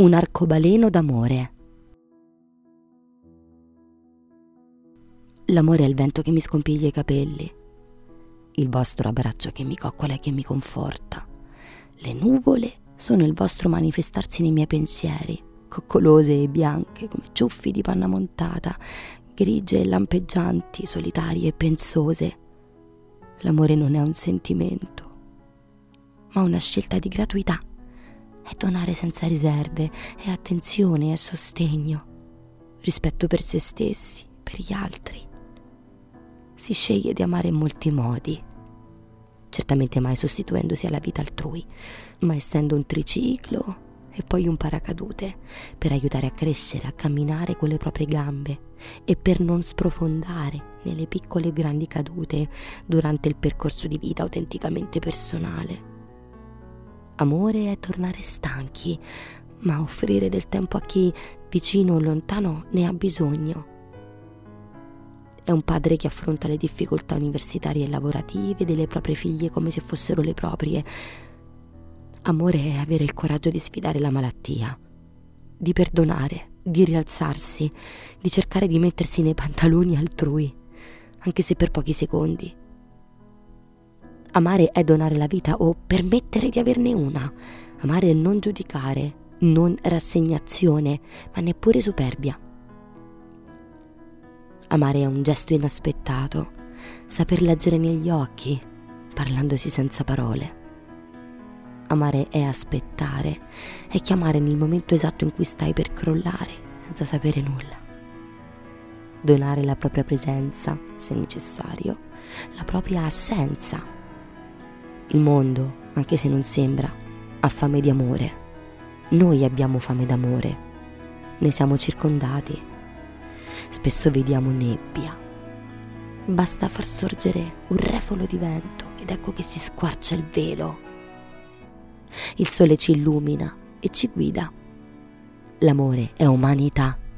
Un arcobaleno d'amore. L'amore è il vento che mi scompiglia i capelli, il vostro abbraccio che mi coccola e che mi conforta. Le nuvole sono il vostro manifestarsi nei miei pensieri, coccolose e bianche come ciuffi di panna montata, grigie e lampeggianti, solitarie e pensose. L'amore non è un sentimento, ma una scelta di gratuità. È donare senza riserve, è attenzione, è sostegno, rispetto per se stessi, per gli altri. Si sceglie di amare in molti modi, certamente mai sostituendosi alla vita altrui, ma essendo un triciclo e poi un paracadute per aiutare a crescere, a camminare con le proprie gambe e per non sprofondare nelle piccole e grandi cadute durante il percorso di vita autenticamente personale. Amore è tornare stanchi, ma offrire del tempo a chi, vicino o lontano, ne ha bisogno. È un padre che affronta le difficoltà universitarie e lavorative delle proprie figlie come se fossero le proprie. Amore è avere il coraggio di sfidare la malattia, di perdonare, di rialzarsi, di cercare di mettersi nei pantaloni altrui, anche se per pochi secondi. Amare è donare la vita o permettere di averne una. Amare è non giudicare, non rassegnazione, ma neppure superbia. Amare è un gesto inaspettato, saper leggere negli occhi, parlandosi senza parole. Amare è aspettare, è chiamare nel momento esatto in cui stai per crollare, senza sapere nulla. Donare la propria presenza, se necessario, la propria assenza. Il mondo, anche se non sembra, ha fame di amore. Noi abbiamo fame d'amore. Ne siamo circondati. Spesso vediamo nebbia. Basta far sorgere un refolo di vento ed ecco che si squarcia il velo. Il sole ci illumina e ci guida. L'amore è umanità.